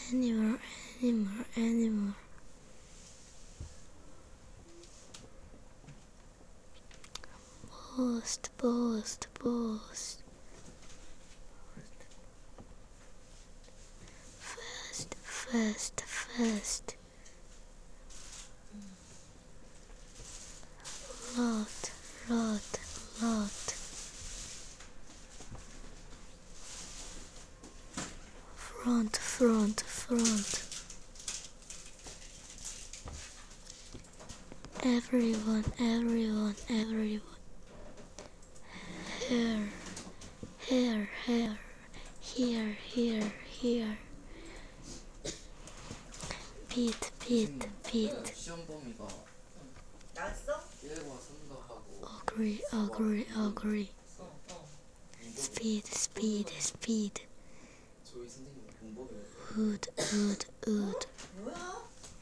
Anymore, anymore, anymore. Post, post, post. Fast, fast, fast. Lot, lot, lot. Front, front, front. Everyone, everyone, everyone. Hair, hair, hair. Here, here, here. Beat, beat, beat. 시험 범위가 나왔어? 1과 3과 하고 Agree, agree, agree. Speed, speed, speed. 저희 선생님 공법이었어요. Wood, wood, wood.